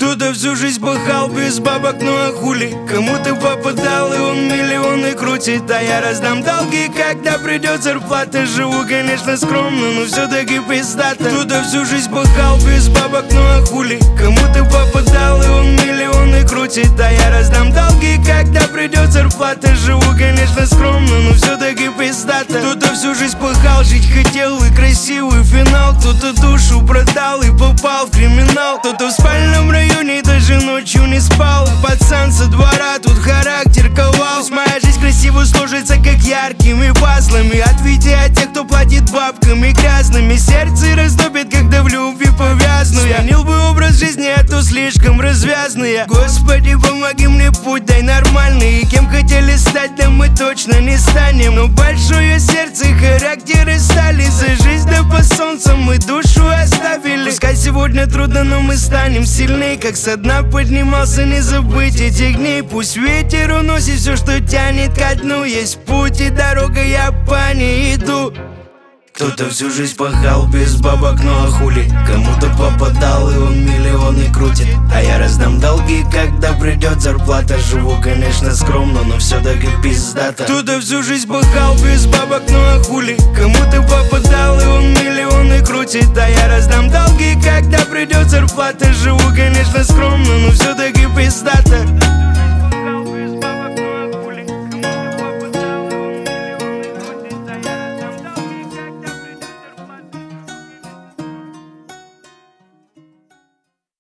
Кто-то всю жизнь пахал без бабок, ну а хули? Кому-то попадал, и он миллионы крутит. А я раздам долги, когда придет зарплата. Живу, конечно, скромно, но все-таки пиздато. Кто-то всю жизнь пахал без бабок, ну а хули? Кому-то попадал, и он миллионы крутит. А я раздам долги, когда придет зарплата. Живу, конечно, скромно, но все-таки пиздато. Кто-то всю жизнь пахал, жить хотел, и красивый финал. Кто-то душу продал и попал в криминал. Кто-то в спальном районе даже ночью не спал. Пацан со двора тут характер ковал. Пусть моя жизнь красиво сложится, как яркими пазлами. Ответьте от тех, кто платит бабками грязными. Сердце растопит, когда в любви повязну. Я сменил бы образ жизни, а то слишком развязный я. Господи, помоги мне, путь дай нормальный. И кем хотели стать, да мы точно не станем. Но большое сердце, характеры стали. За жизнь да по солнцу мы душу оставили. Пускай сегодня трудно, но мы станем сильней. Как со дна поднимался, не забыть этих дней. Пусть ветер уносит все, что тянет ко дну. Есть путь и дорога, я по ней иду. Кто-то всю жизнь пахал без бабок, ну а хули? Кому-то попадал, и он миллионы крутит. А я раздам долги, когда придет зарплата. Живу, конечно, скромно, но все-таки пиздато. Кто-то всю жизнь пахал без бабок, ну а хули? Кому-то попадал, и он миллионы крутит. А я раздам долги, когда придет зарплата. Живу, конечно, скромно, но все-таки пиздато.